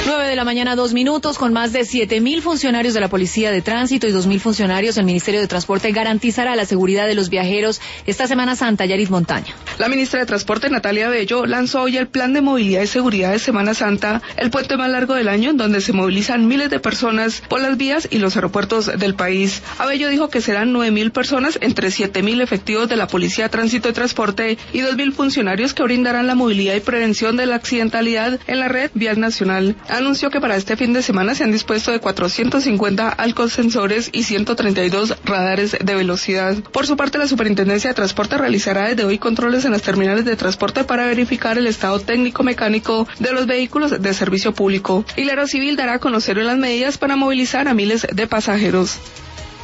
9:02 a.m, con más de 7.000 funcionarios de la Policía de Tránsito y 2.000 funcionarios, el Ministerio de Transporte garantizará la seguridad de los viajeros esta Semana Santa. Yarit Montaña. La ministra de Transporte, Natalia Bello, lanzó hoy el Plan de Movilidad y Seguridad de Semana Santa, el puente más largo del año, en donde se movilizan miles de personas por las vías y los aeropuertos del país. Bello dijo que serán 9.000 personas, entre 7.000 efectivos de la Policía de Tránsito y Transporte y 2.000 funcionarios que brindarán la movilidad y prevención de la accidentalidad en la red vial nacional. Anunció que para este fin de semana se han dispuesto de 450 alcosensores y 132 radares de velocidad. Por su parte, la Superintendencia de Transporte realizará desde hoy controles en las terminales de transporte para verificar el estado técnico-mecánico de los vehículos de servicio público. Y la Aerocivil dará a conocer las medidas para movilizar a miles de pasajeros.